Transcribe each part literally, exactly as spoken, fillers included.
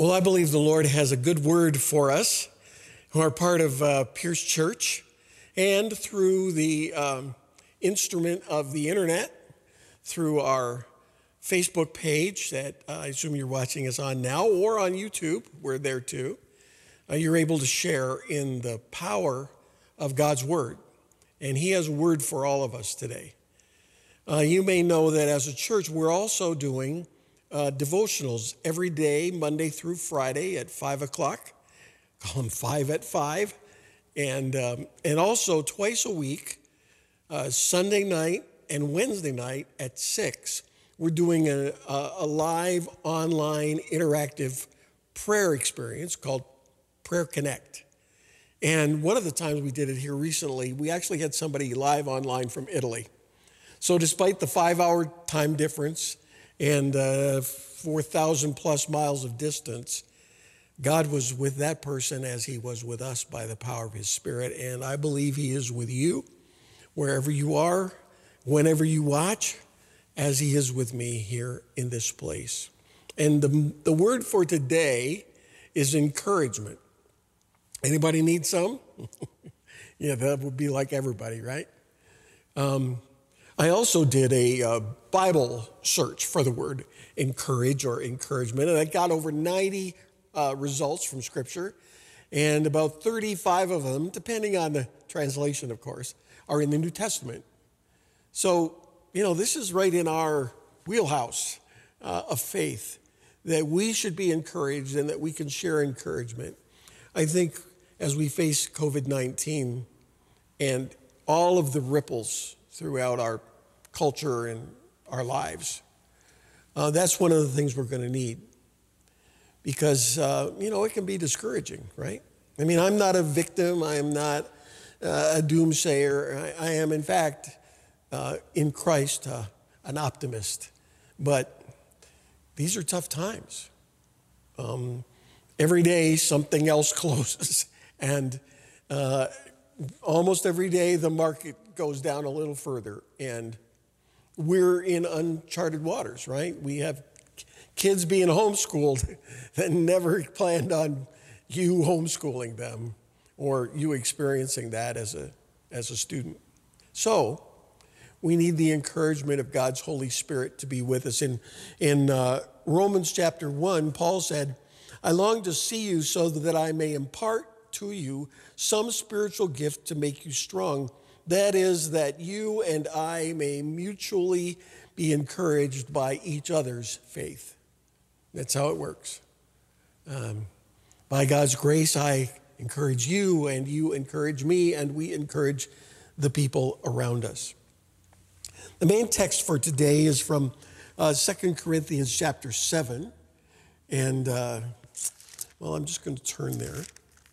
Well, I believe the Lord has a good word for us who are part of uh, Pierce Church, and through the um, instrument of the internet, through our Facebook page that uh, I assume you're watching us on now, or on YouTube, we're there too. Uh, you're able to share in the power of God's word, and He has a word for all of us today. Uh, you may know that as a church, we're also doing uh, devotionals every day, Monday through Friday at five o'clock. Call them five at five. And, um, and also twice a week, uh, Sunday night and Wednesday night at six, we're doing a, a, a live online interactive prayer experience called Prayer Connect. And one of the times we did it here recently, we actually had somebody live online from Italy. So despite the five-hour time difference and uh, four thousand plus miles of distance, God was with that person as He was with us by the power of His Spirit. And I believe He is with you, wherever you are, whenever you watch, as He is with me here in this place. And the, the word for today is encouragement. Anybody need some? Yeah, that would be like everybody, right? Um, I also did a uh, Bible search for the word encourage or encouragement, and I got over ninety uh, results from Scripture, and about thirty-five of them, depending on the translation, of course, are in the New Testament. So, you know, this is right in our wheelhouse uh, of faith, that we should be encouraged and that we can share encouragement. I think as we face covid nineteen and all of the ripples throughout our culture and our lives, uh, that's one of the things we're going to need. Because, uh, you know, it can be discouraging, right? I mean, I'm not a victim. I am not uh, a doomsayer. I, I am, in fact, uh, in Christ, uh, an optimist. But these are tough times. Um, every day, something else closes. And uh, almost every day, the market goes down a little further. And we're in uncharted waters, right? We have kids being homeschooled that never planned on you homeschooling them or you experiencing that as a, as a student. So we need the encouragement of God's Holy Spirit to be with us. In, in uh, Romans chapter one, Paul said, I long to see you so that I may impart to you some spiritual gift to make you strong. That is, that you and I may mutually be encouraged by each other's faith. That's how it works. Um, by God's grace, I encourage you, and you encourage me, and we encourage the people around us. The main text for today is from uh, Second Corinthians chapter seven. And, uh, well, I'm just going to turn there.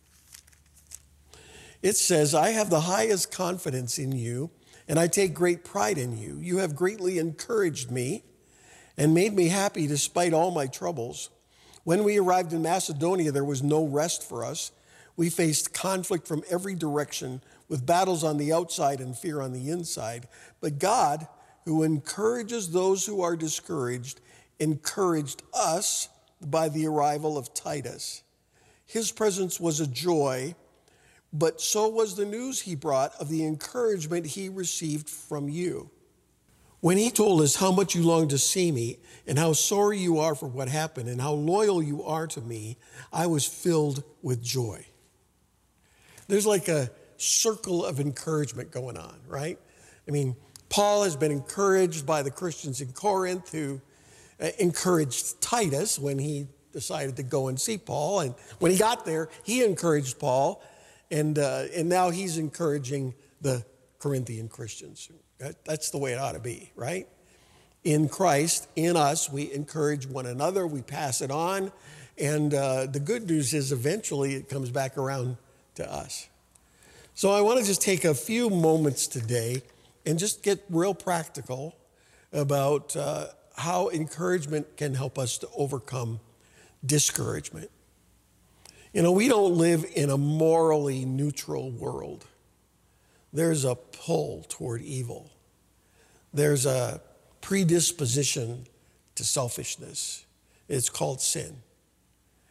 It says, I have the highest confidence in you, and I take great pride in you. You have greatly encouraged me and made me happy despite all my troubles. When we arrived in Macedonia, there was no rest for us. We faced conflict from every direction, with battles on the outside and fear on the inside. But God, who encourages those who are discouraged, encouraged us by the arrival of Titus. His presence was a joy, but so was the news he brought of the encouragement he received from you. When he told us how much you long to see me and how sorry you are for what happened and how loyal you are to me, I was filled with joy. There's like a circle of encouragement going on, right? I mean, Paul has been encouraged by the Christians in Corinth who uh, encouraged Titus when he decided to go and see Paul. And when he got there, he encouraged Paul. And uh, and now he's encouraging the Corinthian Christians. That, that's the way it ought to be, right? In Christ, in us, we encourage one another. We pass it on. And uh, the good news is eventually it comes back around to us. So I want to just take a few moments today and just get real practical about uh, how encouragement can help us to overcome discouragement. You know, we don't live in a morally neutral world. There's a pull toward evil. There's a predisposition to selfishness. It's called sin.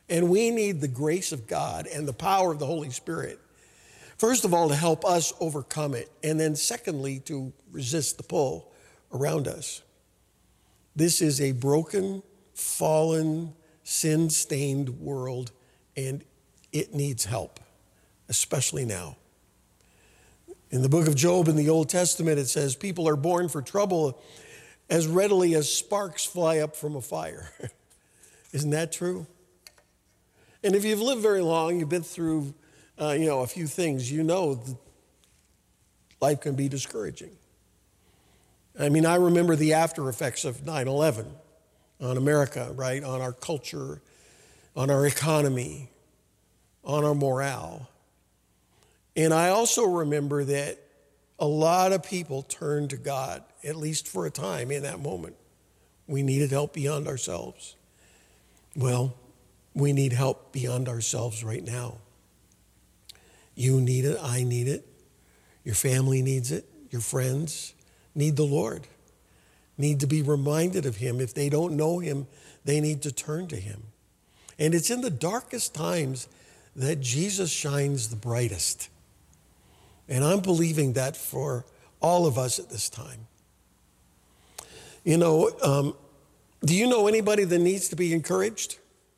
And we need the grace of God and the power of the Holy Spirit, first of all, to help us overcome it, and then secondly, to resist the pull around us. This is a broken, fallen, sin-stained world, and it needs help, especially now. In the book of Job in the Old Testament, it says, people are born for trouble as readily as sparks fly up from a fire. Isn't that true? And if you've lived very long, you've been through, uh, you know, a few things, you know that life can be discouraging. I mean, I remember the after effects of nine eleven on America, right? On our culture, on our economy, on our morale. And I also remember that a lot of people turned to God, at least for a time in that moment. We needed help beyond ourselves. Well, we need help beyond ourselves right now. You need it, I need it, your family needs it, your friends need the Lord, need to be reminded of him. If they don't know him, they need to turn to him. And it's in the darkest times that Jesus shines the brightest. And I'm believing that for all of us at this time. You know, um, do you know anybody that needs to be encouraged?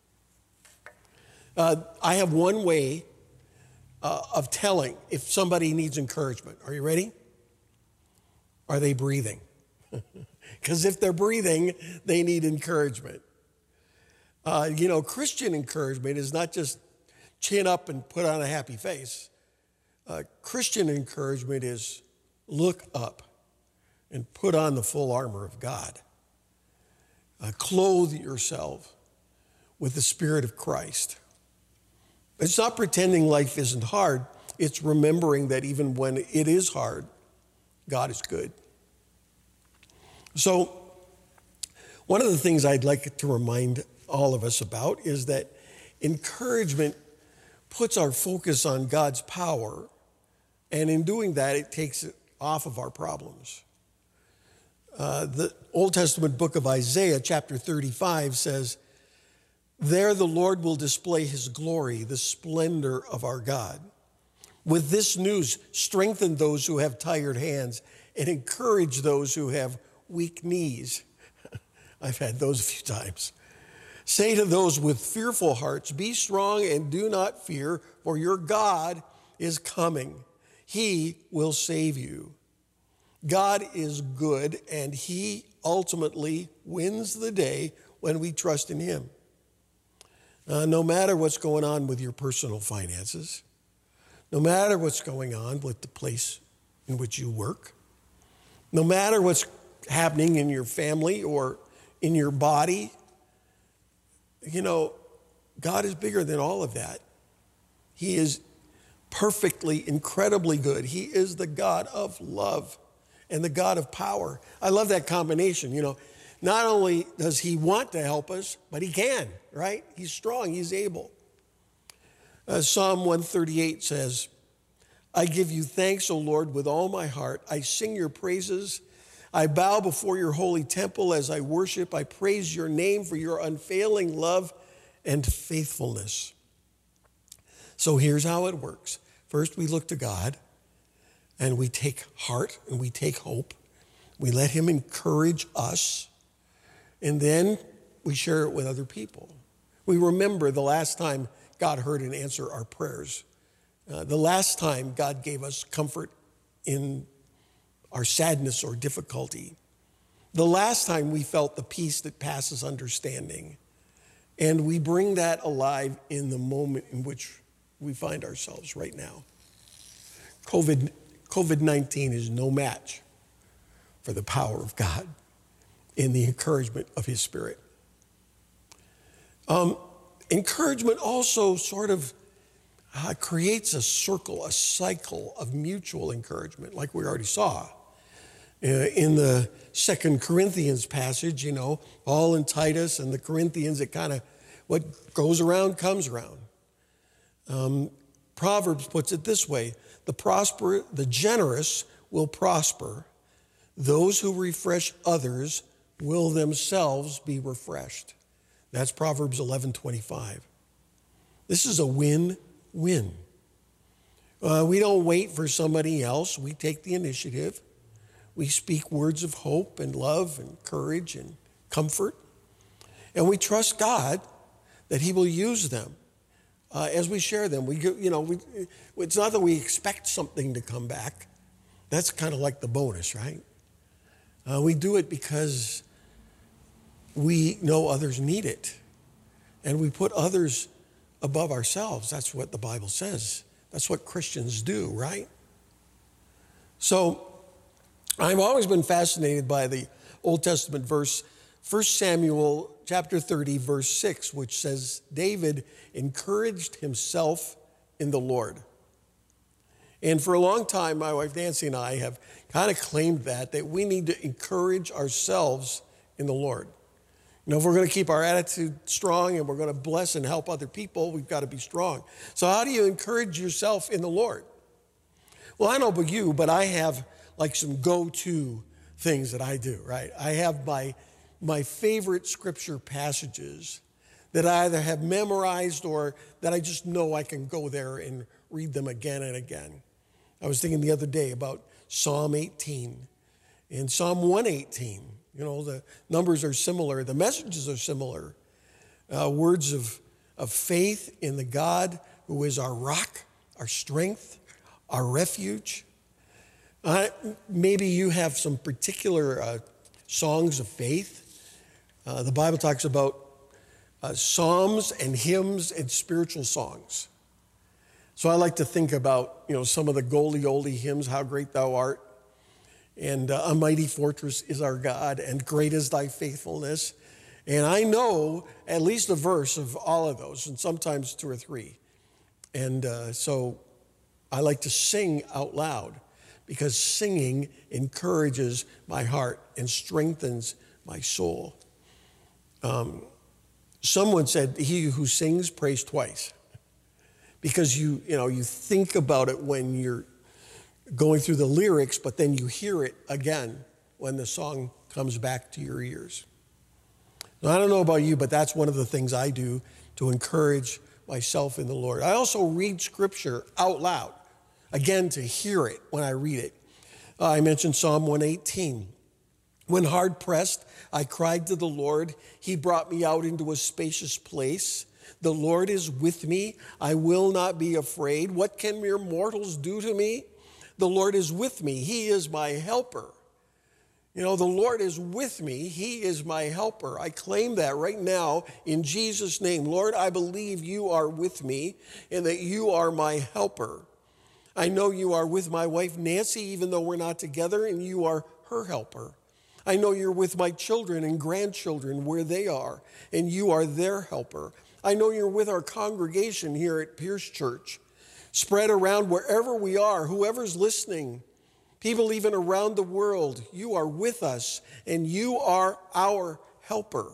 Uh, I have one way uh, of telling if somebody needs encouragement. Are you ready? Are they breathing? Because if they're breathing, they need encouragement. Uh, you know, Christian encouragement is not just chin up and put on a happy face. Uh, Christian encouragement is look up and put on the full armor of God. Uh, clothe yourself with the Spirit of Christ. It's not pretending life isn't hard. It's remembering that even when it is hard, God is good. So one of the things I'd like to remind all of us about is that encouragement puts our focus on God's power, and in doing that, it takes it off of our problems. Uh, the Old Testament book of Isaiah, chapter thirty-five, says, there the Lord will display his glory, the splendor of our God. With this news, strengthen those who have tired hands and encourage those who have weak knees. I've had those a few times. Say to those with fearful hearts, be strong and do not fear, for your God is coming. He will save you. God is good, and he ultimately wins the day when we trust in him. Uh, no matter what's going on with your personal finances, no matter what's going on with the place in which you work, no matter what's happening in your family or in your body, you know, God is bigger than all of that. He is perfectly, incredibly good. He is the God of love and the God of power. I love that combination, you know. Not only does he want to help us, but he can, right? He's strong, he's able. Uh, Psalm one thirty-eight says, I give you thanks, O Lord, with all my heart. I sing your praises. I bow before your holy temple as I worship. I praise your name for your unfailing love and faithfulness. So here's how it works. First, we look to God, and we take heart, and we take hope. We let him encourage us. And then we share it with other people. We remember the last time God heard and answered our prayers. Uh, the last time God gave us comfort in our sadness or difficulty. The last time we felt the peace that passes understanding. And we bring that alive in the moment in which we find ourselves right now. COVID, COVID nineteen is no match for the power of God in the encouragement of his Spirit. Um, encouragement also sort of uh, creates a circle, a cycle of mutual encouragement, like we already saw. Uh, in the Second Corinthians passage, you know, Paul and Titus and the Corinthians, it kind of, what goes around comes around. Um, Proverbs puts it this way, the prosper, the generous will prosper. Those who refresh others will themselves be refreshed. That's Proverbs eleven twenty-five. This is a win-win. Uh, we don't wait for somebody else. We take the initiative. We speak words of hope and love and courage and comfort. And we trust God that he will use them uh, as we share them. We, you know, we, it's not that we expect something to come back. That's kind of like the bonus, right? Uh, we do it because we know others need it. And we put others above ourselves. That's what the Bible says. That's what Christians do, right? So I've always been fascinated by the Old Testament verse, First Samuel chapter thirty, verse six, which says, David encouraged himself in the Lord. And for a long time, my wife Nancy and I have kind of claimed that, that we need to encourage ourselves in the Lord. You know, if we're going to keep our attitude strong and we're going to bless and help other people, we've got to be strong. So how do you encourage yourself in the Lord? Well, I don't know about you, but I have like some go-to things that I do, right? I have my, my favorite scripture passages that I either have memorized or that I just know I can go there and read them again and again. I was thinking the other day about Psalm eighteen and Psalm one eighteen. You know, the numbers are similar. The messages are similar. Uh, words of, of faith in the God who is our rock, our strength, our refuge. Uh, maybe you have some particular uh, songs of faith. Uh, the Bible talks about uh, psalms and hymns and spiritual songs. So I like to think about, you know, some of the goldie oldie hymns, How Great Thou Art, and uh, A Mighty Fortress is Our God, and Great is Thy Faithfulness. And I know at least a verse of all of those, and sometimes two or three. And uh, so I like to sing out loud, because singing encourages my heart and strengthens my soul. Um, someone said, he who sings prays twice. Because you, you know, you think about it when you're going through the lyrics, but then you hear it again when the song comes back to your ears. Now, I don't know about you, but that's one of the things I do to encourage myself in the Lord. I also read scripture out loud, again, to hear it when I read it. Uh, I mentioned Psalm one eighteen. When hard pressed, I cried to the Lord. He brought me out into a spacious place. The Lord is with me. I will not be afraid. What can mere mortals do to me? The Lord is with me. He is my helper. You know, the Lord is with me. He is my helper. I claim that right now in Jesus' name. Lord, I believe you are with me and that you are my helper. I know you are with my wife Nancy, even though we're not together, and you are her helper. I know you're with my children and grandchildren where they are, and you are their helper. I know you're with our congregation here at Pierce Church, spread around wherever we are, whoever's listening, people even around the world. You are with us, and you are our helper.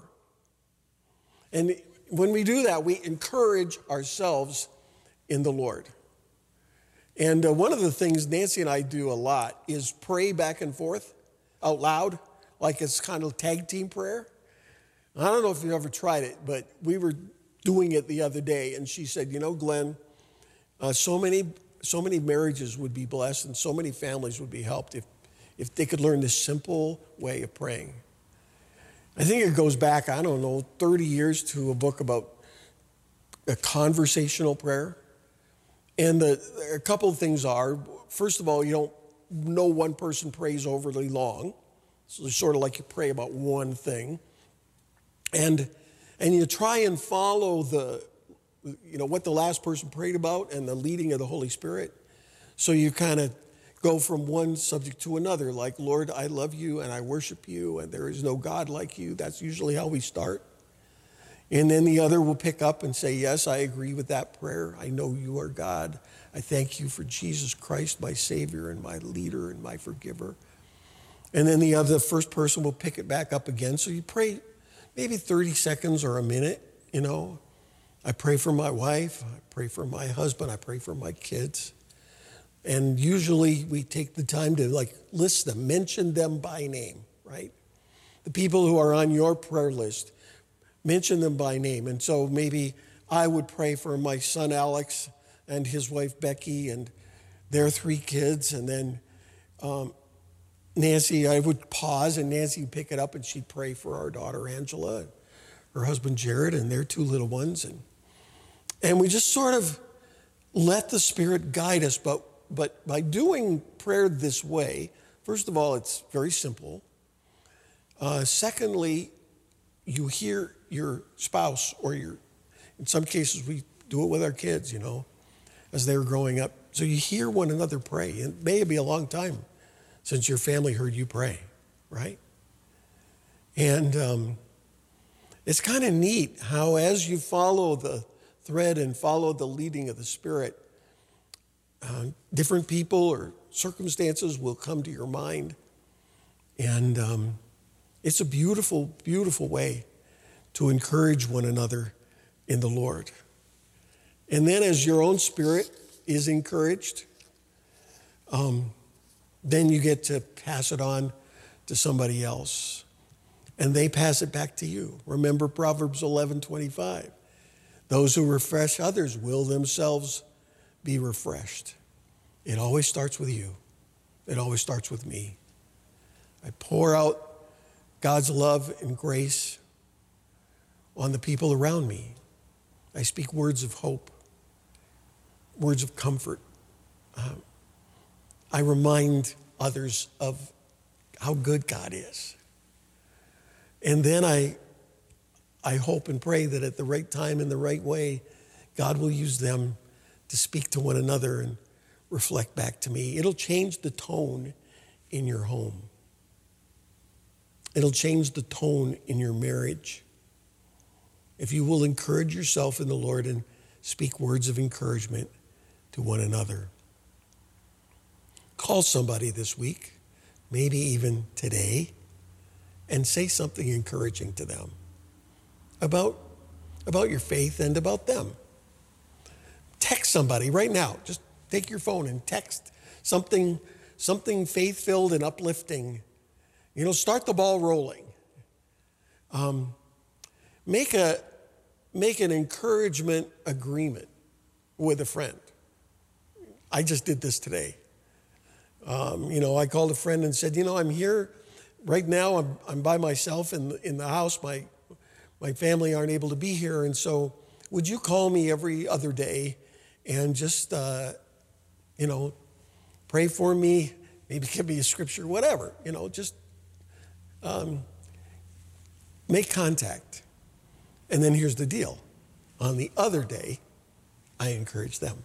And when we do that, we encourage ourselves in the Lord. And uh, one of the things Nancy and I do a lot is pray back and forth out loud, like it's kind of tag team prayer. I don't know if you've ever tried it, but we were doing it the other day, and she said, you know, Glenn, uh, so many so many marriages would be blessed and so many families would be helped if, if they could learn this simple way of praying. I think it goes back, I don't know, thirty years to a book about a conversational prayer. And the, a couple of things are, first of all, you don't, no one person prays overly long. So it's sort of like you pray about one thing. And and you try and follow the, you know, what the last person prayed about and the leading of the Holy Spirit. So you kind of go from one subject to another, like, Lord, I love you and I worship you and there is no God like you. That's usually how we start. And then the other will pick up and say, yes, I agree with that prayer. I know you are God. I thank you for Jesus Christ, my Savior and my leader and my forgiver. And then the other, the first person will pick it back up again. So you pray maybe thirty seconds or a minute, you know. I pray for my wife. I pray for my husband. I pray for my kids. And usually we take the time to like list them, mention them by name, right? The people who are on your prayer list, mention them by name. And so maybe I would pray for my son Alex and his wife Becky and their three kids. And then um, Nancy, I would pause and Nancy would pick it up and she'd pray for our daughter Angela, and her husband Jared, and their two little ones. And, and we just sort of let the Spirit guide us. But, but by doing prayer this way, first of all, it's very simple. Uh, secondly, you hear your spouse or your, in some cases we do it with our kids, you know, as they were growing up. So you hear one another pray. It may be a long time since your family heard you pray, right? And um, it's kind of neat how as you follow the thread and follow the leading of the Spirit, uh, different people or circumstances will come to your mind. And um, it's a beautiful, beautiful way to encourage one another in the Lord. And then as your own spirit is encouraged, um, then you get to pass it on to somebody else. And they pass it back to you. Remember Proverbs eleven twenty-five. Those who refresh others will themselves be refreshed. It always starts with you. It always starts with me. I pour out God's love and grace on the people around me. I speak words of hope, words of comfort. Um, I remind others of how good God is. And then I, I hope and pray that at the right time, in the right way, God will use them to speak to one another and reflect back to me. It'll change the tone in your home. It'll change the tone in your marriage. If you will encourage yourself in the Lord and speak words of encouragement to one another. Call somebody this week, maybe even today, and say something encouraging to them about, about your faith and about them. Text somebody right now. Just take your phone and text something, something faith-filled and uplifting. You know, start the ball rolling. Um, make a make an encouragement agreement with a friend. I just did this today. Um, you know, I called a friend and said, you know, I'm here right now. I'm I'm by myself in the, in the house. My my family aren't able to be here, and so would you call me every other day and just uh, you know, pray for me? Maybe give me a scripture, whatever. You know, just. Um, make contact. And then here's the deal. On the other day, I encourage them.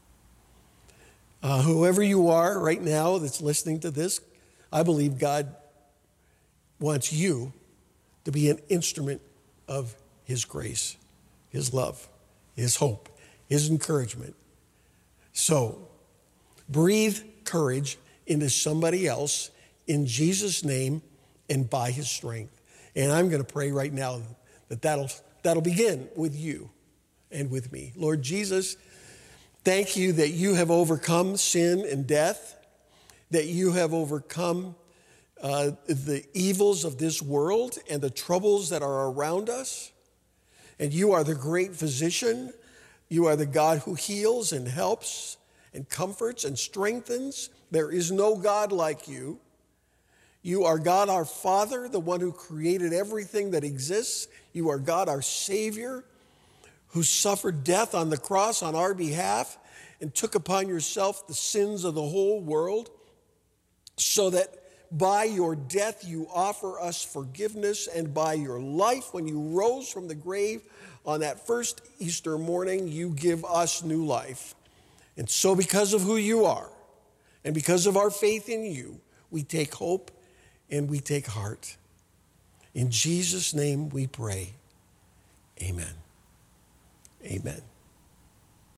Uh, whoever you are right now that's listening to this, I believe God wants you to be an instrument of His grace, His love, His hope, His encouragement. So, breathe courage into somebody else in Jesus' name and by His strength. And I'm going to pray right now that that'll, that'll begin with you and with me. Lord Jesus, thank you that you have overcome sin and death, that you have overcome uh, the evils of this world and the troubles that are around us. And you are the great physician. You are the God who heals and helps and comforts and strengthens. There is no God like you. You are God our Father, the one who created everything that exists. You are God our Savior, who suffered death on the cross on our behalf and took upon yourself the sins of the whole world, so that by your death you offer us forgiveness, and by your life, when you rose from the grave on that first Easter morning, you give us new life. And so because of who you are and because of our faith in you, we take hope and we take heart. In Jesus' name we pray. Amen. Amen.